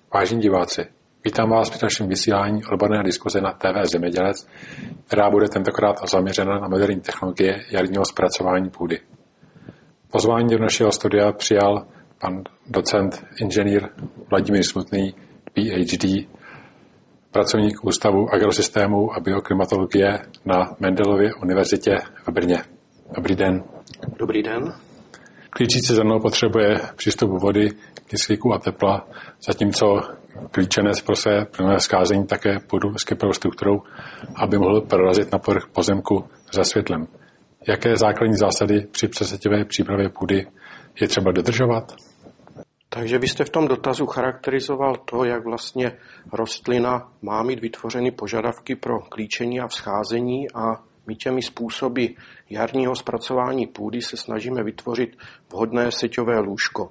Vážení diváci, vítám vás při našem vysílání odborné diskuze na TV Zemědělec, která bude tentokrát zaměřena na moderní technologie jarního zpracování půdy. Pozvání do našeho studia přijal pan docent inženýr Vladimír Smutný, PhD, pracovník Ústavu agrosystémů a bioklimatologie na Mendelově univerzitě v Brně. Dobrý den. Dobrý den. Klíčící zrno potřebuje přístup vody, kyslíku a tepla, zatímco klíčenec pro své plynové zkázení také půdu s kyprovou strukturou, aby mohl prorazit na povrch pozemku za světlem. Jaké základní zásady při přesetivé přípravě půdy je třeba dodržovat? Takže vy jste v tom dotazu charakterizoval to, jak vlastně rostlina má mít vytvořeny požadavky pro klíčení a vzcházení a my těmi způsoby jarního zpracování půdy se snažíme vytvořit vhodné seťové lůžko.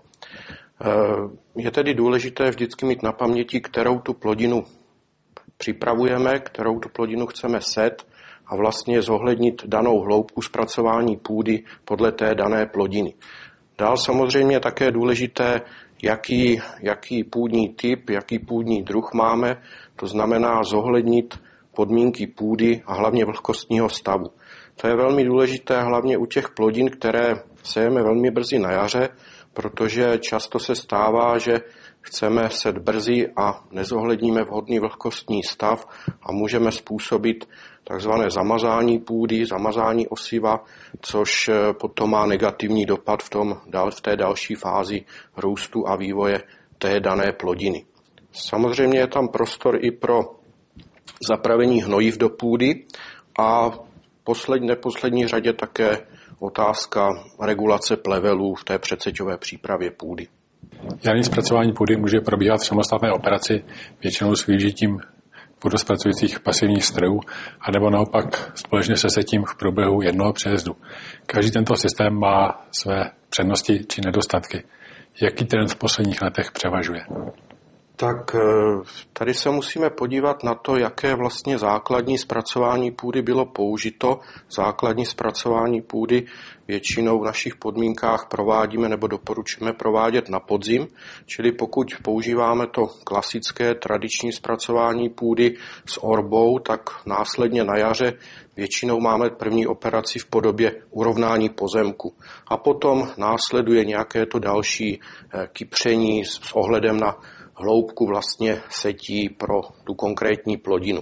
Je tedy důležité vždycky mít na paměti, kterou tu plodinu připravujeme, kterou tu plodinu chceme set a vlastně zohlednit danou hloubku zpracování půdy podle té dané plodiny. Dál samozřejmě také důležité, jaký půdní typ, jaký půdní druh máme, to znamená zohlednit podmínky půdy a hlavně vlhkostního stavu. To je velmi důležité hlavně u těch plodin, které sejeme velmi brzy na jaře, protože často se stává, že chceme set brzy a nezohledníme vhodný vlhkostní stav a můžeme způsobit takzvané zamazání půdy, zamazání osiva, což potom má negativní dopad v té další fázi růstu a vývoje té dané plodiny. Samozřejmě je tam prostor i pro zapravení hnojiv do půdy a v neposlední řadě také otázka regulace plevelů v té předseťové přípravě půdy. Jarní zpracování půdy může probíhat v samostatné operaci, většinou s využitím půdospracujících pasivních strojů, anebo naopak společně se setím v průběhu jednoho přejezdu. Každý tento systém má své přednosti či nedostatky. Jaký trend v posledních letech převažuje? Tak tady se musíme podívat na to, jaké vlastně základní zpracování půdy bylo použito. Základní zpracování půdy většinou v našich podmínkách provádíme nebo doporučujeme provádět na podzim, čili pokud používáme to klasické tradiční zpracování půdy s orbou, tak následně na jaře většinou máme první operaci v podobě urovnání pozemku. A potom následuje nějaké to další kypření s ohledem na hloubku vlastně setí pro tu konkrétní plodinu.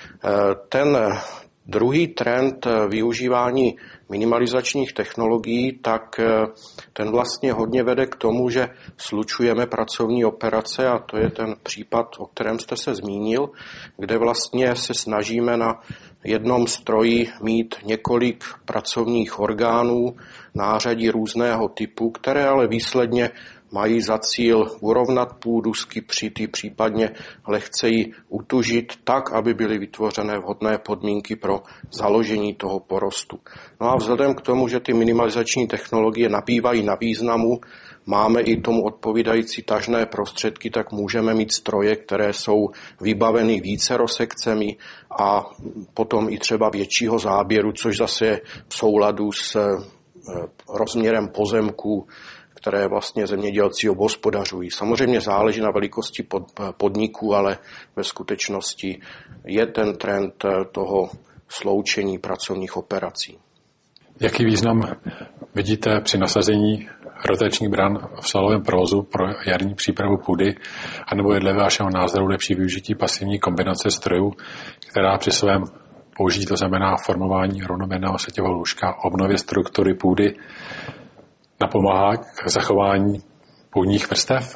Ten druhý trend využívání minimalizačních technologií, tak ten vlastně hodně vede k tomu, že slučujeme pracovní operace a to je ten případ, o kterém jste se zmínil, kde vlastně se snažíme na jednom stroji mít několik pracovních orgánů, nářadí různého typu, které ale výsledně mají za cíl urovnat půdu, skypřit ji, případně lehce ji utužit tak, aby byly vytvořené vhodné podmínky pro založení toho porostu. No a vzhledem k tomu, že ty minimalizační technologie nabývají na významu, máme i tomu odpovídající tažné prostředky, tak můžeme mít stroje, které jsou vybaveny vícero sekcemi a potom i třeba většího záběru, což zase je v souladu s rozměrem pozemků, které vlastně zemědělci obhospodařují. Samozřejmě záleží na velikosti podniků, ale ve skutečnosti je ten trend toho sloučení pracovních operací. Jaký význam vidíte při nasazení rotačních bran v salovém provozu pro jarní přípravu půdy, anebo je dle vašeho názoru lepší využití pasivní kombinace strojů, která při svém použití, to znamená formování rovnoměrného seťového lůžka, obnově struktury půdy, napomáhá k zachování půdních vrstev?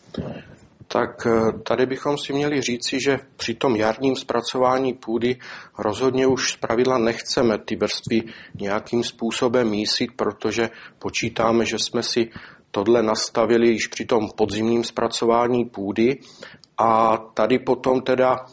Tak tady bychom si měli říci, že při tom jarním zpracování půdy rozhodně už zpravidla nechceme ty vrstvy nějakým způsobem mísit, protože počítáme, že jsme si tohle nastavili již při tom podzimním zpracování půdy a tady potom teda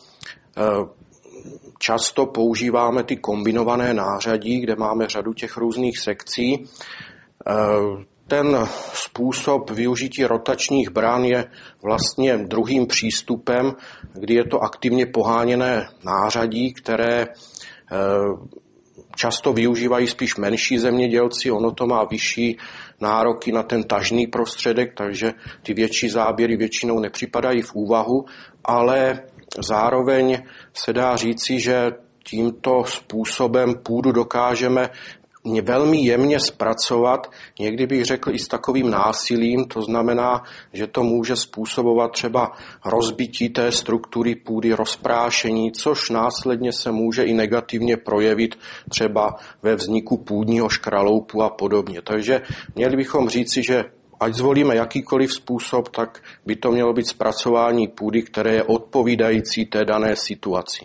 často používáme ty kombinované nářadí, kde máme řadu těch různých sekcí. Ten způsob využití rotačních bran je vlastně druhým přístupem, kdy je to aktivně poháněné nářadí, které často využívají spíš menší zemědělci, ono to má vyšší nároky na ten tažný prostředek, takže ty větší záběry většinou nepřipadají v úvahu, ale zároveň se dá říci, že tímto způsobem půdu dokážeme velmi jemně zpracovat, někdy bych řekl i s takovým násilím, to znamená, že to může způsobovat třeba rozbití té struktury půdy, rozprášení, což následně se může i negativně projevit třeba ve vzniku půdního škraloupu a podobně. Takže měli bychom říci, že ať zvolíme jakýkoliv způsob, tak by to mělo být zpracování půdy, které je odpovídající té dané situaci.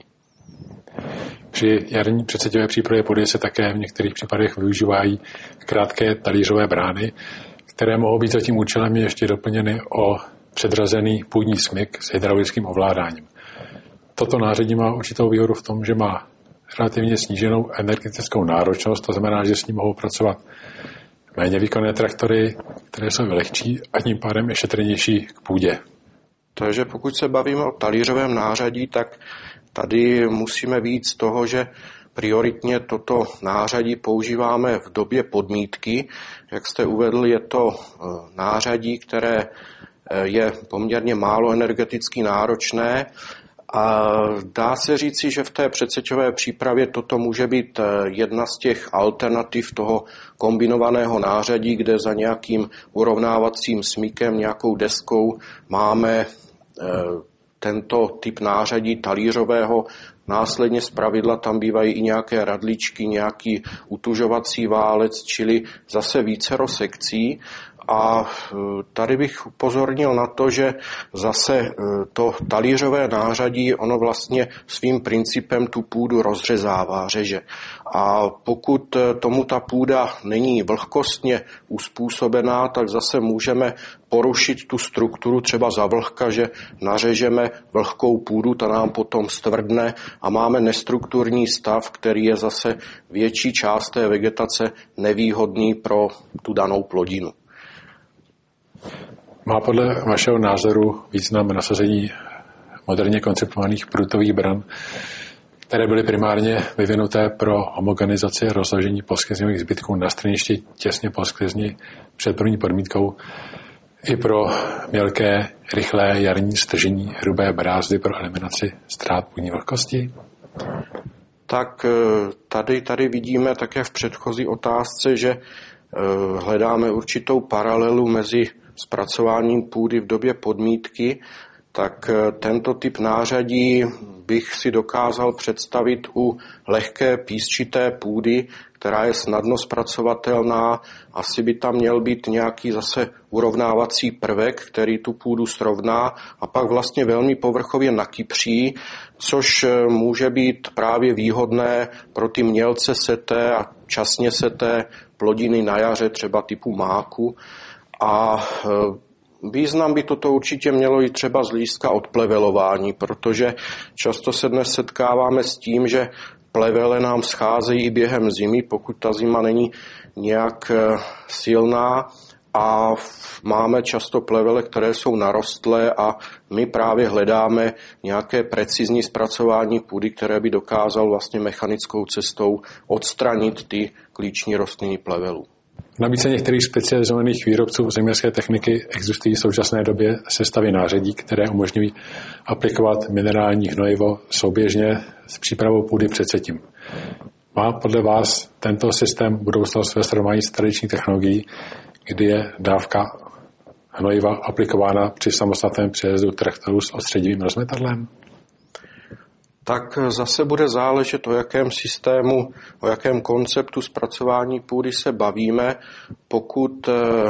Při jarní předsetivé přípravě půdy se také v některých případech využívají krátké talířové brány, které mohou být za tím účelem ještě doplněny o předrazený půdní smyk s hydraulickým ovládáním. Toto nářadí má určitou výhodu v tom, že má relativně sníženou energetickou náročnost, to znamená, že s ním mohou pracovat méně výkonné traktory, které jsou lehčí a tím pádem je šetrnější k půdě. Takže pokud se bavíme o talířovém nářadí, tak tady musíme víc z toho, že prioritně toto nářadí používáme v době podmítky. Jak jste uvedl, je to nářadí, které je poměrně málo energeticky náročné. A dá se říci, že v té předseťové přípravě toto může být jedna z těch alternativ toho kombinovaného nářadí, kde za nějakým urovnávacím smykem, nějakou deskou máme tento typ nářadí talířového. Následně zpravidla tam bývají i nějaké radličky, nějaký utužovací válec, čili zase vícero sekcí. A tady bych upozornil na to, že zase to talířové nářadí, ono vlastně svým principem tu půdu rozřezává, řeže. A pokud tomu ta půda není vlhkostně uspůsobená, tak zase můžeme porušit tu strukturu třeba za vlhka, že nařežeme vlhkou půdu, ta nám potom stvrdne a máme nestrukturní stav, který je zase větší část té vegetace nevýhodný pro tu danou plodinu. Má podle vašeho názoru význam nasazení moderně koncipovaných průtových bran, které byly primárně vyvinuté pro homogenizaci rozložení posklizňových zbytků na straništi těsně po sklizni před první podmítkou, i pro mělké, rychlé jarní stržení hrubé brázdy pro eliminaci ztrát půdní vlhkosti? Tak tady vidíme také v předchozí otázce, že hledáme určitou paralelu mezi zpracováním půdy v době podmítky, tak tento typ nářadí bych si dokázal představit u lehké písčité půdy, která je snadno zpracovatelná. Asi by tam měl být nějaký zase urovnávací prvek, který tu půdu srovná a pak vlastně velmi povrchově nakypří, což může být právě výhodné pro ty mělce seté a časně seté plodiny na jaře, třeba typu máku. A význam by toto určitě mělo i třeba z hlediska odplevelování, protože často se dnes setkáváme s tím, že plevele nám scházejí i během zimy, pokud ta zima není nějak silná a máme často plevele, které jsou narostlé a my právě hledáme nějaké precizní zpracování půdy, které by dokázalo vlastně mechanickou cestou odstranit ty klíční rostliny plevelů. V nabídce některých specializovaných výrobců zemědělské techniky existují v současné době sestavy nářadí, které umožňují aplikovat minerální hnojivo souběžně s přípravou půdy předsetím. Má podle vás tento systém budoucnost ve srovnání s tradiční technologií, kdy je dávka hnojiva aplikována při samostatném přejezdu traktorů s odstředivým rozmetadlem? Tak zase bude záležet, o jakém systému, o jakém konceptu zpracování půdy se bavíme. Pokud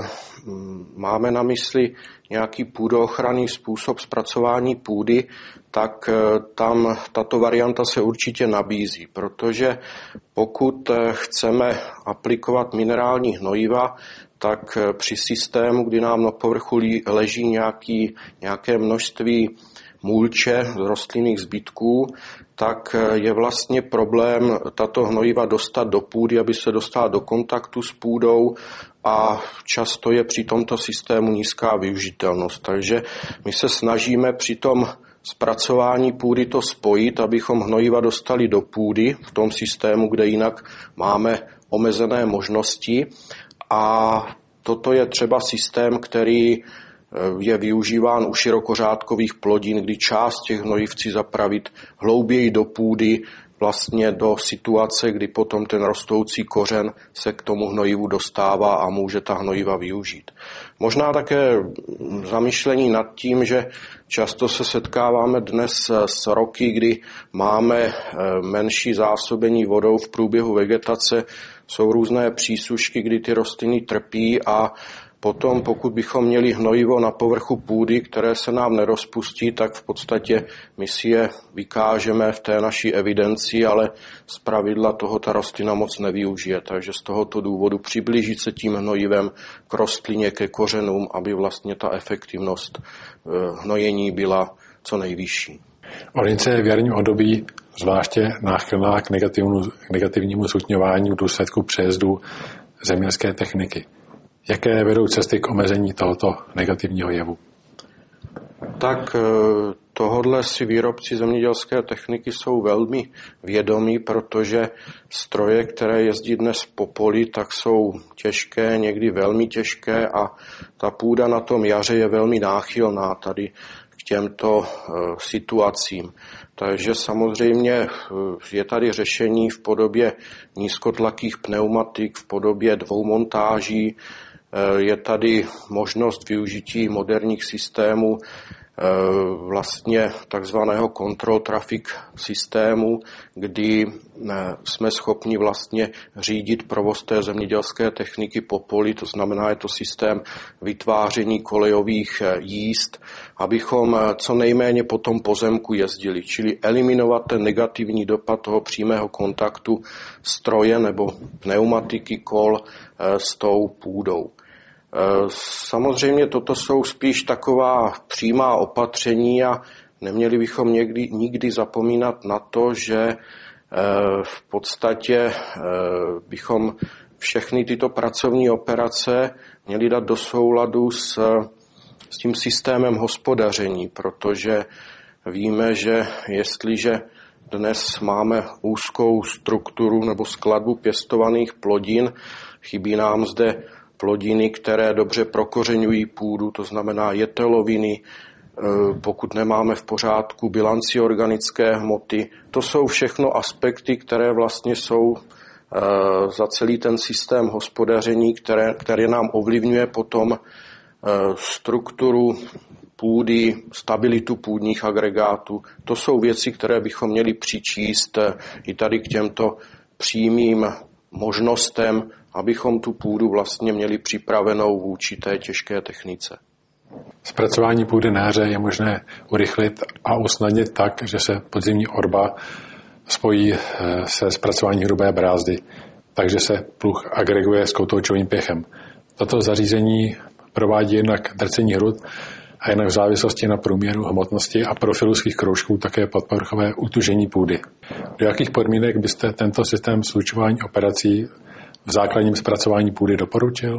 máme na mysli nějaký půdoochranný způsob zpracování půdy, tak tam tato varianta se určitě nabízí, protože pokud chceme aplikovat minerální hnojiva, tak při systému, kdy nám na povrchu leží nějaké množství mulče z rostlinných zbytků, tak je vlastně problém tato hnojiva dostat do půdy, aby se dostala do kontaktu s půdou a často je při tomto systému nízká využitelnost. Takže my se snažíme při tom zpracování půdy to spojit, abychom hnojiva dostali do půdy v tom systému, kde jinak máme omezené možnosti. A toto je třeba systém, který je využíván u širokořádkových plodin, kdy část těch hnojiv chci zapravit hlouběji do půdy, vlastně do situace, kdy potom ten rostoucí kořen se k tomu hnojivu dostává a může ta hnojiva využít. Možná také zamyšlení nad tím, že často se setkáváme dnes s roky, kdy máme menší zásobení vodou v průběhu vegetace, jsou různé přísušky, kdy ty rostliny trpí a potom, pokud bychom měli hnojivo na povrchu půdy, které se nám nerozpustí, tak v podstatě my si je vykážeme v té naší evidenci, ale zpravidla toho ta rostlina moc nevyužije. Takže z tohoto důvodu přiblížit se tím hnojivem k rostlině, ke kořenům, aby vlastně ta efektivnost hnojení byla co nejvyšší. Ornice je v jarním období zvláště náchylná k negativnímu zhutňování v důsledku přejezdu zemědělské techniky. Jaké vedou cesty k omezení tohoto negativního jevu? Tak tohodle si výrobci zemědělské techniky jsou velmi vědomí, protože stroje, které jezdí dnes po poli, tak jsou těžké, někdy velmi těžké a ta půda na tom jaře je velmi náchylná tady k těmto situacím. Takže samozřejmě je tady řešení v podobě nízkotlakých pneumatik, v podobě dvoumontáží, je tady možnost využití moderních systémů, vlastně takzvaného control traffic systému, kdy jsme schopni vlastně řídit provoz té zemědělské techniky po poli, to znamená, je to systém vytváření kolejových jízd, abychom co nejméně po tom pozemku jezdili, čili eliminovat ten negativní dopad toho přímého kontaktu stroje nebo pneumatiky kol s tou půdou. Samozřejmě toto jsou spíš taková přímá opatření a neměli bychom nikdy zapomínat na to, že v podstatě bychom všechny tyto pracovní operace měli dát do souladu s tím systémem hospodaření, protože víme, že jestliže dnes máme úzkou strukturu nebo skladbu pěstovaných plodin, chybí nám zde plodiny, které dobře prokořeňují půdu, to znamená jeteloviny, pokud nemáme v pořádku bilanci organické hmoty. To jsou všechno aspekty, které vlastně jsou za celý ten systém hospodaření, které nám ovlivňuje potom strukturu půdy, stabilitu půdních agregátů. To jsou věci, které bychom měli přičíst i tady k těmto přímým možnostem, abychom tu půdu vlastně měli připravenou vůči té těžké technice. Zpracování půdy na jaře je možné urychlit a usnadnit tak, že se podzimní orba spojí se zpracováním hrubé brázdy, takže se pluh agreguje s kotoučovým pěchem. Toto zařízení provádí jednak drcení hrud a jednak v závislosti na průměru hmotnosti a profilu svých kroužků také podpovrchové utužení půdy. Do jakých podmínek byste tento systém slučování operací v základním zpracování půdy doporučil?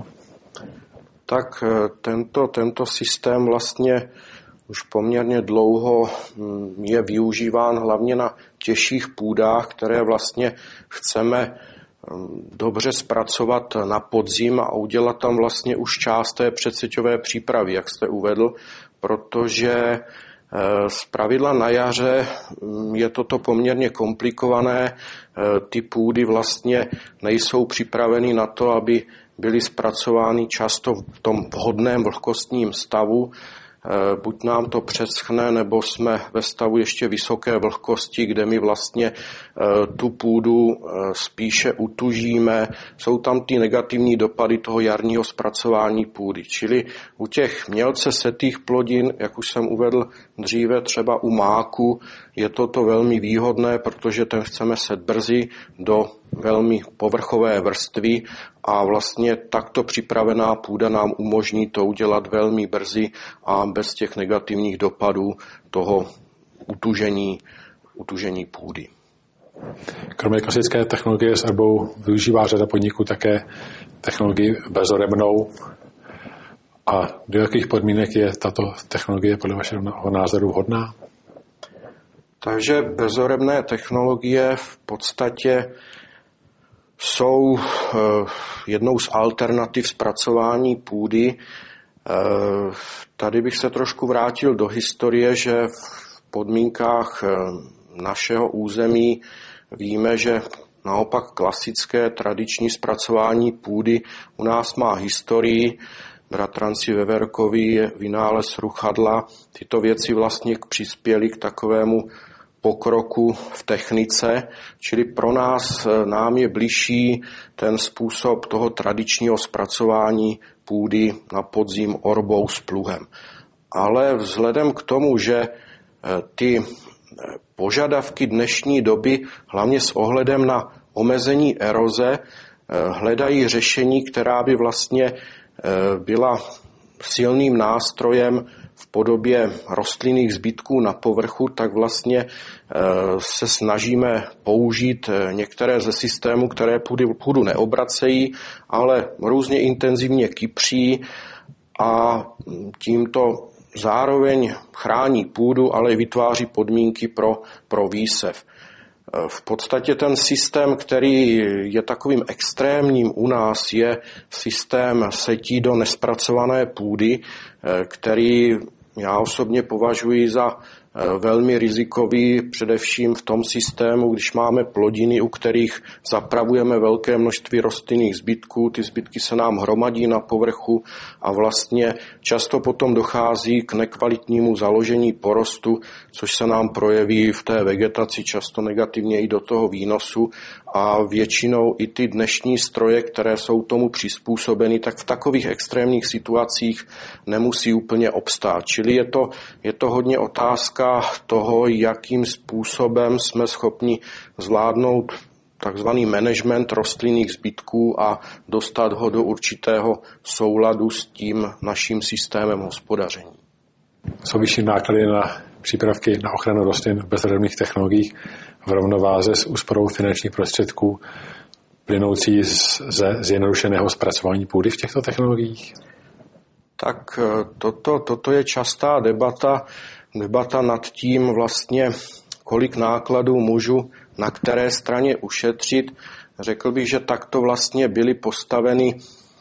Tak tento systém vlastně už poměrně dlouho je využíván hlavně na těžších půdách, které vlastně chceme dobře zpracovat na podzim a udělat tam vlastně už část té předseťové přípravy, jak jste uvedl, protože zpravidla na jaře je toto poměrně komplikované, ty půdy vlastně nejsou připraveny na to, aby byly zpracovány často v tom vhodném vlhkostním stavu, buď nám to přeschne, nebo jsme ve stavu ještě vysoké vlhkosti, kde my vlastně tu půdu spíše utužíme. Jsou tam ty negativní dopady toho jarního zpracování půdy. Čili u těch mělce setých plodin, jak už jsem uvedl dříve, třeba u máku, je toto velmi výhodné, protože ten chceme set brzy do velmi povrchové vrstvy a vlastně takto připravená půda nám umožní to udělat velmi brzy a bez těch negativních dopadů toho utužení půdy. Kromě klasické technologie s erbou využívá řada podniků také technologii bezorebnou. A do jakých podmínek je tato technologie podle vašeho názoru vhodná? Takže bezorebné technologie v podstatě jsou jednou z alternativ zpracování půdy. Tady bych se trošku vrátil do historie, že v podmínkách našeho území víme, že naopak klasické tradiční zpracování půdy u nás má historii. Bratranci Veverkovi, vynález ruchadla, tyto věci vlastně přispěly k takovému pokroku v technice, čili pro nám je bližší ten způsob toho tradičního zpracování půdy na podzim orbou s pluhem. Ale vzhledem k tomu, že ty požadavky dnešní doby, hlavně s ohledem na omezení eroze, hledají řešení, která by vlastně byla silným nástrojem v podobě rostlinných zbytků na povrchu, tak vlastně se snažíme použít některé ze systémů, které půdu neobracejí, ale různě intenzivně kypří a tímto zároveň chrání půdu, ale i vytváří podmínky pro výsev. V podstatě ten systém, který je takovým extrémním u nás, je systém setí do nespracované půdy, který já osobně považuji za velmi rizikový, především v tom systému, když máme plodiny, u kterých zapravujeme velké množství rostlinných zbytků, ty zbytky se nám hromadí na povrchu a vlastně často potom dochází k nekvalitnímu založení porostu, což se nám projeví v té vegetaci často negativně i do toho výnosu a většinou i ty dnešní stroje, které jsou tomu přizpůsobeny, tak v takových extrémních situacích nemusí úplně obstát. Čili je to hodně otázka toho, jakým způsobem jsme schopni zvládnout takzvaný management rostlinných zbytků a dostat ho do určitého souladu s tím naším systémem hospodaření. Jsou vyšší náklady na přípravky na ochranu rostlin v bezorebných technologiích v rovnováze s úsporou finančních prostředků plynoucí ze zjednodušeného zpracování půdy v těchto technologiích? Tak toto je častá debata nad tím vlastně, kolik nákladů můžu na které straně ušetřit. Řekl bych, že takto vlastně byly postaveny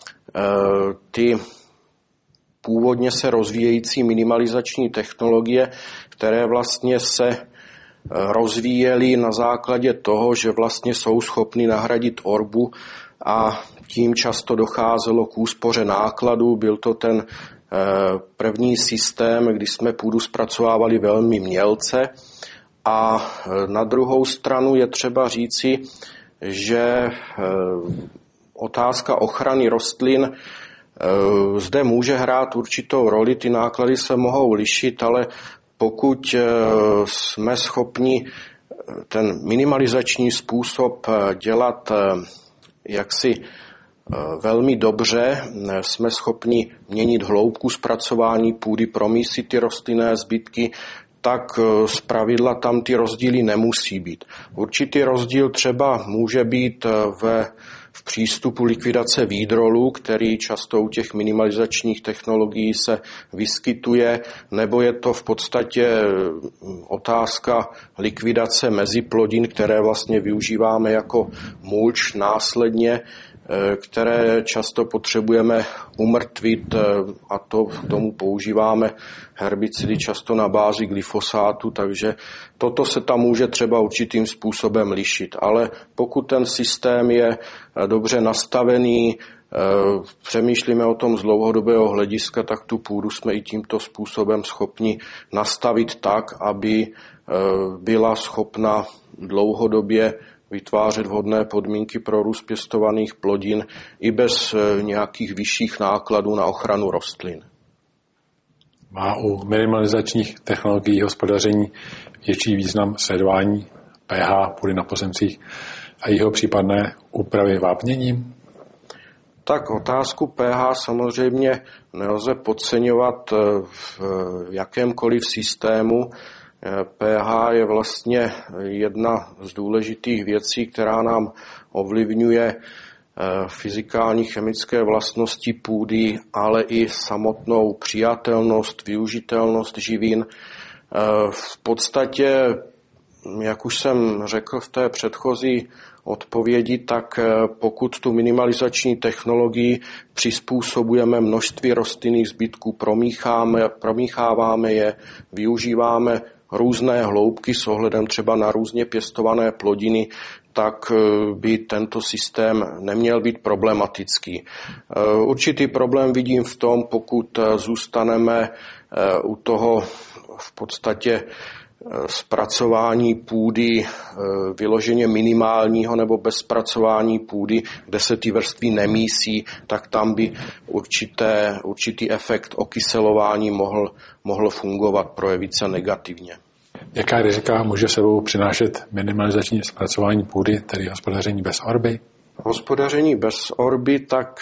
ty původně se rozvíjející minimalizační technologie, které vlastně se rozvíjely na základě toho, že vlastně jsou schopny nahradit orbu a tím často docházelo k úspoře nákladů. Byl to ten první systém, kdy jsme půdu zpracovávali velmi mělce. A na druhou stranu je třeba říci, že otázka ochrany rostlin zde může hrát určitou roli. Ty náklady se mohou lišit, ale pokud jsme schopni ten minimalizační způsob dělat jaksi velmi dobře, jsme schopni měnit hloubku zpracování půdy, promísit ty rostlinné zbytky, tak zpravidla tam ty rozdíly nemusí být. Určitý rozdíl třeba může být v přístupu likvidace výdrolů, který často u těch minimalizačních technologií se vyskytuje, nebo je to v podstatě otázka likvidace meziplodin, které vlastně využíváme jako mulč následně, které často potřebujeme umrtvit a k tomu používáme herbicidy často na bázi glyfosátu, takže toto se tam může třeba určitým způsobem lišit. Ale pokud ten systém je dobře nastavený, přemýšlíme o tom z dlouhodobého hlediska, tak tu půdu jsme i tímto způsobem schopni nastavit tak, aby byla schopna dlouhodobě vytvářet vhodné podmínky pro růst pěstovaných plodin i bez nějakých vyšších nákladů na ochranu rostlin. Má u minimalizačních technologií hospodaření větší význam sledování pH půdy na pozemcích a jeho případné úpravy vápněním? Tak otázku pH samozřejmě nelze podceňovat v jakémkoliv systému. pH je vlastně jedna z důležitých věcí, která nám ovlivňuje fyzikální chemické vlastnosti půdy, ale i samotnou přijatelnost, využitelnost živin. V podstatě jak už jsem řekl v té předchozí odpovědi, tak pokud tu minimalizační technologii přizpůsobujeme množství rostlinných zbytků, promícháváme je, využíváme různé hloubky s ohledem třeba na různě pěstované plodiny, tak by tento systém neměl být problematický. Určitý problém vidím v tom, pokud zůstaneme u toho v podstatě zpracování půdy vyloženě minimálního nebo bez zpracování půdy, kde se ty vrstvy nemísí, tak tam by určitý efekt okyselování mohl fungovat, projevit se negativně. Jaká rizika může sebou přinášet minimalizační zpracování půdy, tedy hospodaření bez orby? Hospodaření bez orby, tak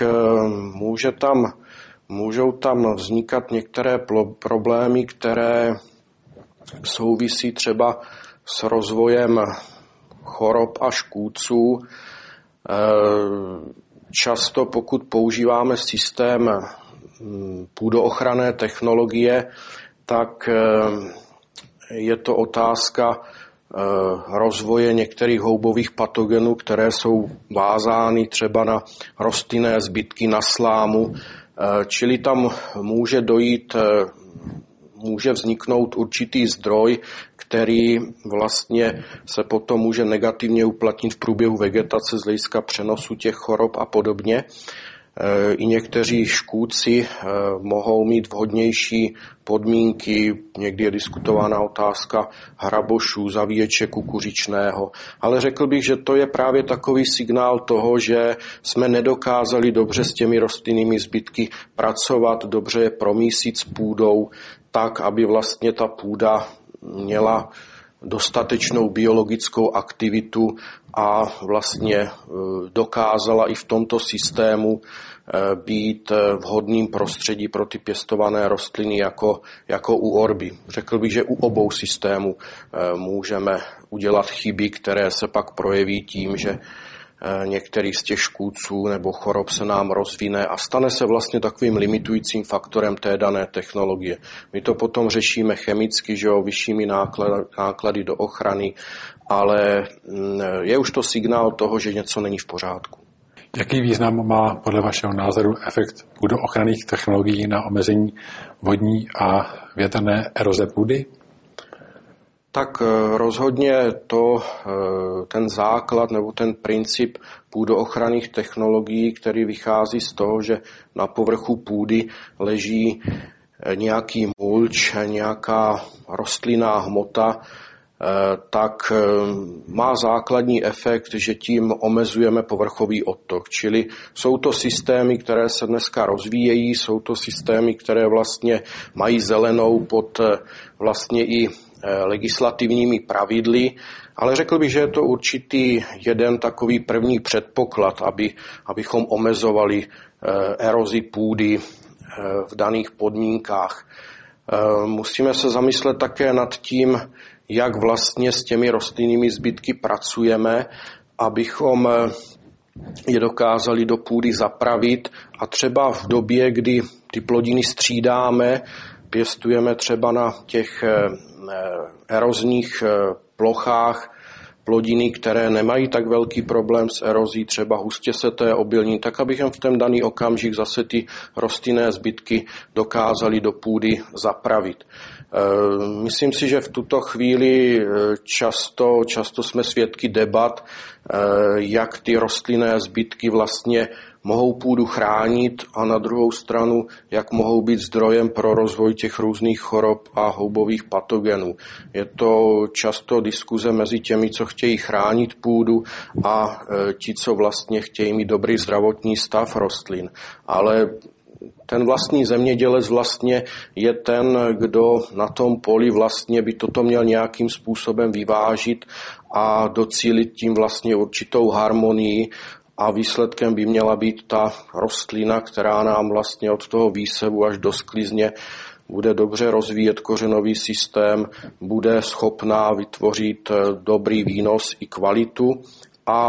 můžou tam vznikat některé problémy, které souvisí třeba s rozvojem chorob a škůdců. Často, pokud používáme systém půdoochranné technologie, tak je to otázka rozvoje některých houbových patogenů, které jsou vázány třeba na rostlinné zbytky, na slámu, čili tam může vzniknout určitý zdroj, který vlastně se potom může negativně uplatnit v průběhu vegetace z hlediska přenosu těch chorob a podobně. I někteří škůdci mohou mít vhodnější podmínky, někdy je diskutována otázka hrabošů, zavíječe kukuřičného, ale řekl bych, že to je právě takový signál toho, že jsme nedokázali dobře s těmi rostlinnými zbytky pracovat, dobře je promísit s půdou, tak, aby vlastně ta půda měla dostatečnou biologickou aktivitu a vlastně dokázala i v tomto systému být vhodným prostředí pro ty pěstované rostliny jako u orby. Řekl bych, že u obou systémů můžeme udělat chyby, které se pak projeví tím, že některý z těch škůdců nebo chorob se nám rozvine a stane se vlastně takovým limitujícím faktorem té dané technologie. My to potom řešíme chemicky, že jo, vyššími náklady do ochrany, ale je už to signál toho, že něco není v pořádku. Jaký význam má podle vašeho názoru efekt půdoochranných technologií na omezení vodní a větrné eroze půdy? Tak rozhodně ten základ nebo ten princip půdoochranných technologií, který vychází z toho, že na povrchu půdy leží nějaký mulč, nějaká rostlinná hmota, tak má základní efekt, že tím omezujeme povrchový odtok. Čili jsou to systémy, které se dneska rozvíjejí, jsou to systémy, které vlastně mají zelenou pod vlastně i legislativními pravidly, ale řekl bych, že je to určitý jeden takový první předpoklad, abychom omezovali erozi půdy v daných podmínkách. Musíme se zamyslet také nad tím, jak vlastně s těmi rostlinnými zbytky pracujeme, abychom je dokázali do půdy zapravit a třeba v době, kdy ty plodiny střídáme, pěstujeme třeba na těch erozních plochách plodiny, které nemají tak velký problém s erozí, třeba hustě seté obilnin, tak abychom v ten daný okamžik zase ty rostlinné zbytky dokázali do půdy zapravit. Myslím si, že v tuto chvíli často jsme svědky debat, jak ty rostlinné zbytky vlastně mohou půdu chránit a na druhou stranu, jak mohou být zdrojem pro rozvoj těch různých chorob a houbových patogenů. Je to často diskuze mezi těmi, co chtějí chránit půdu a ti, co vlastně chtějí mít dobrý zdravotní stav rostlin. Ale ten vlastní zemědělec vlastně je ten, kdo na tom poli vlastně by toto měl nějakým způsobem vyvážit a docílit tím vlastně určitou harmonii a výsledkem by měla být ta rostlina, která nám vlastně od toho výsevu až do sklizně bude dobře rozvíjet kořenový systém, bude schopná vytvořit dobrý výnos i kvalitu a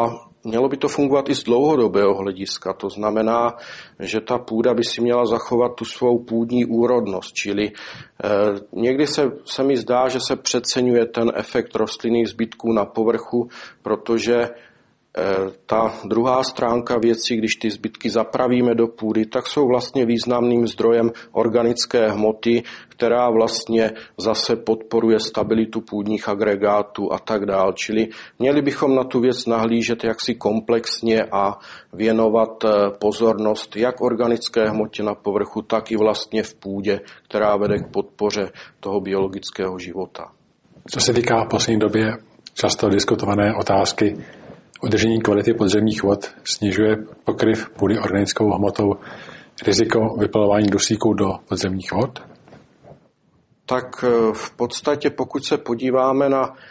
mělo by to fungovat i z dlouhodobého hlediska. To znamená, že ta půda by si měla zachovat tu svou půdní úrodnost. Čili někdy se mi zdá, že se přeceňuje ten efekt rostlinných zbytků na povrchu, protože ta druhá stránka věci, když ty zbytky zapravíme do půdy, tak jsou vlastně významným zdrojem organické hmoty, která vlastně zase podporuje stabilitu půdních agregátů a tak dál. Čili měli bychom na tu věc nahlížet jaksi komplexně a věnovat pozornost jak organické hmotě na povrchu, tak i vlastně v půdě, která vede k podpoře toho biologického života. Co se týká v poslední době často diskutované otázky udržení kvality podzemních vod, snižuje pokryv půdy organickou hmotou riziko vypalování dusíku do podzemních vod? Tak v podstatě, pokud se podíváme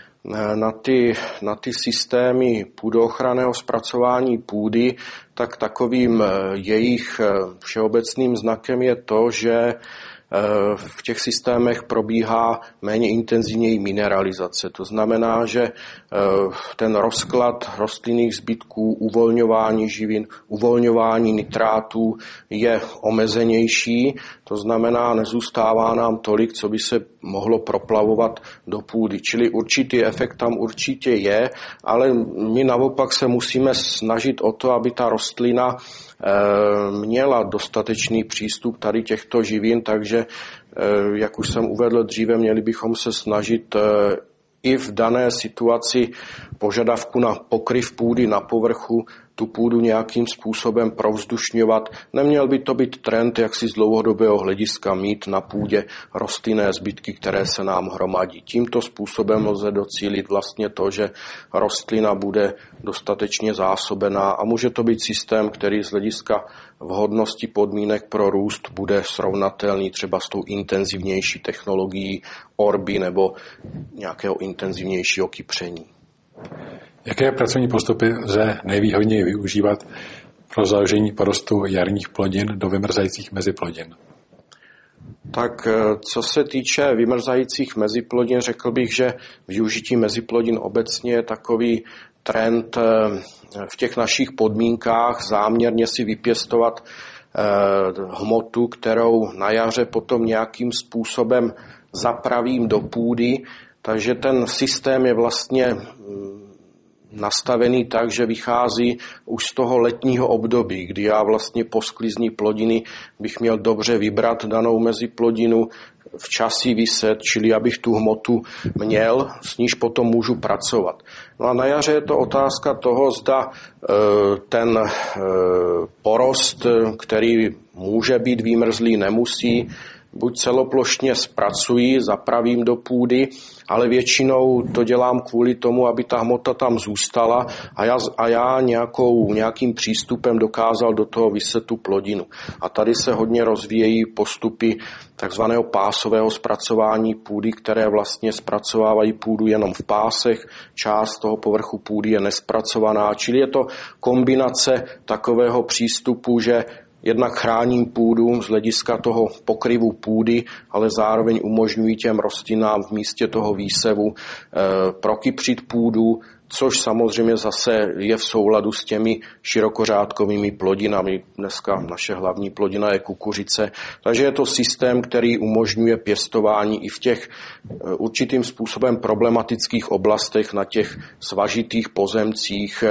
na ty systémy půdoochranného zpracování půdy, tak takovým jejich všeobecným znakem je to, že v těch systémech probíhá méně intenzivněji mineralizace. To znamená, že ten rozklad rostlinných zbytků, uvolňování živin, uvolňování nitrátů je omezenější. To znamená, nezůstává nám tolik, co by se mohlo proplavovat do půdy. Čili určitý efekt tam určitě je, ale my naopak se musíme snažit o to, aby ta rostlina měla dostatečný přístup tady těchto živin, takže, jak už jsem uvedl dříve, měli bychom se snažit i v dané situaci požadavku na pokryv půdy na povrchu tu půdu nějakým způsobem provzdušňovat. Neměl by to být trend, jak si z dlouhodobého hlediska mít na půdě rostlinné zbytky, které se nám hromadí. Tímto způsobem lze docílit vlastně to, že rostlina bude dostatečně zásobená a může to být systém, který z hlediska vhodnosti podmínek pro růst bude srovnatelný třeba s tou intenzivnější technologií orby nebo nějakého intenzivnějšího kypření. Jaké pracovní postupy lze nejvýhodněji využívat pro založení porostu jarních plodin do vymrzajících meziplodin? Tak co se týče vymrzajících meziplodin, řekl bych, že využití meziplodin obecně je takový trend v těch našich podmínkách záměrně si vypěstovat hmotu, kterou na jaře potom nějakým způsobem zapravím do půdy, takže ten systém je vlastně nastavený tak, že vychází už z toho letního období, kdy já vlastně po sklizni plodiny bych měl dobře vybrat danou meziplodinu, včas ji vyset, čili abych tu hmotu měl, s níž potom můžu pracovat. No a na jaře je to otázka toho, zda ten porost, který může být vymrzlý, nemusí, buď celoplošně zpracuji, zapravím do půdy, ale většinou to dělám kvůli tomu, aby ta hmota tam zůstala a já nějakým přístupem dokázal do toho vyset tu plodinu. A tady se hodně rozvíjejí postupy takzvaného pásového zpracování půdy, které vlastně zpracovávají půdu jenom v pásech, část toho povrchu půdy je nespracovaná, čili je to kombinace takového přístupu, že jednak chráním půdu z hlediska toho pokryvu půdy, ale zároveň umožňují těm rostlinám v místě toho výsevu prokypřit půdu, což samozřejmě zase je v souladu s těmi širokořádkovými plodinami. Dneska naše hlavní plodina je kukuřice, takže je to systém, který umožňuje pěstování i v těch určitým způsobem problematických oblastech na těch svažitých pozemcích,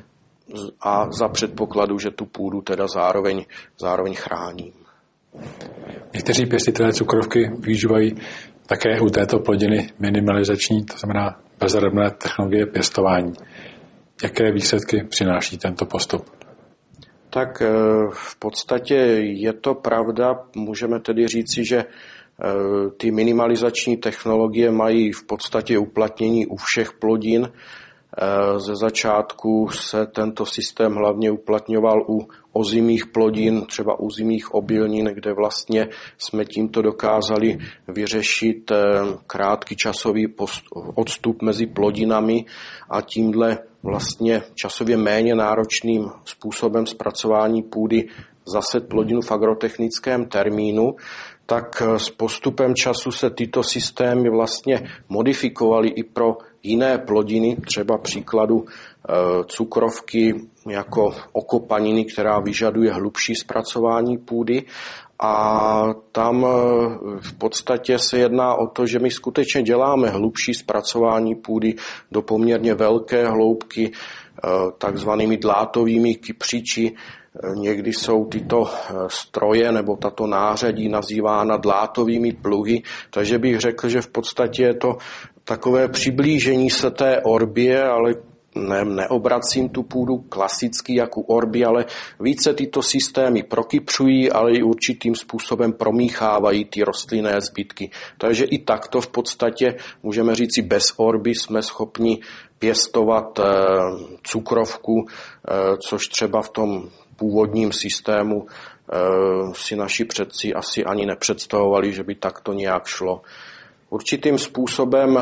a za předpokladu, že tu půdu teda zároveň chráním. Někteří pěstitelé cukrovky využívají také u této plodiny minimalizační, to znamená bezradné technologie pěstování. Jaké výsledky přináší tento postup? Tak v podstatě je to pravda. Můžeme tedy říci, že ty minimalizační technologie mají v podstatě uplatnění u všech plodin. Ze začátku se tento systém hlavně uplatňoval u ozimých plodin, třeba u zimých obilnin, kde vlastně jsme tímto dokázali vyřešit krátký časový odstup mezi plodinami a tímhle vlastně časově méně náročným způsobem zpracování půdy zaset plodinu v agrotechnickém termínu, tak s postupem času se tyto systémy vlastně modifikovaly i pro jiné plodiny, třeba příkladu cukrovky jako okopaniny, která vyžaduje hlubší zpracování půdy. A tam v podstatě se jedná o to, že my skutečně děláme hlubší zpracování půdy do poměrně velké hloubky takzvanými dlátovými kypřiči. Někdy jsou tyto stroje nebo tato nářadí nazývána dlátovými pluhy, takže bych řekl, že v podstatě je to takové přiblížení se té orbie, ale neobracím tu půdu klasicky jako orby, ale více tyto systémy prokypřují, ale i určitým způsobem promíchávají ty rostlinné zbytky. Takže i takto v podstatě můžeme říci bez orby jsme schopni pěstovat cukrovku, což třeba v tom původním systému si naši předci asi ani nepředstavovali, že by takto nějak šlo. Určitým způsobem,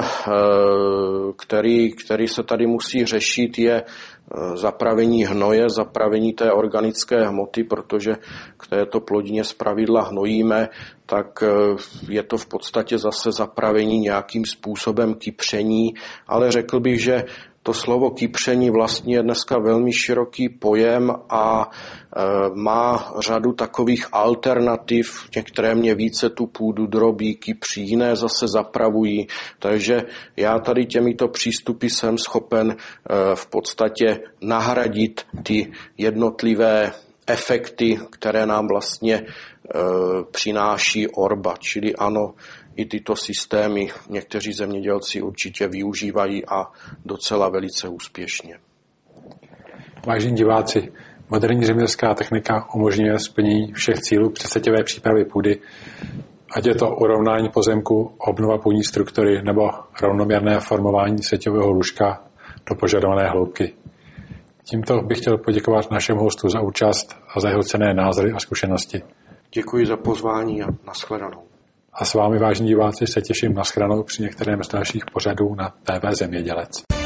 který se tady musí řešit, je zapravení hnoje, zapravení té organické hmoty, protože k této plodině zpravidla hnojíme, tak je to v podstatě zase zapravení nějakým způsobem kypření, ale řekl bych, že to slovo kypření vlastně je dneska velmi široký pojem a má řadu takových alternativ. Některé mě více tu půdu drobí, kypří, jiné zase zapravují. Takže já tady těmito přístupy jsem schopen v podstatě nahradit ty jednotlivé efekty, které nám vlastně přináší orba. Čili ano, i tyto systémy někteří zemědělci určitě využívají a docela velice úspěšně. Vážení diváci, moderní zemědělská technika umožňuje splnění všech cílů přesetivé přípravy půdy, ať je to urovnání pozemku, obnova půdní struktury nebo rovnoměrné formování seťového lůžka do požadované hloubky. Tímto bych chtěl poděkovat našemu hostu za účast a za jeho cenné názory a zkušenosti. Děkuji za pozvání a nashledanou. A s vámi, vážení diváci, se těším na shledanou při některém z dalších pořadů na TV Zemědělec.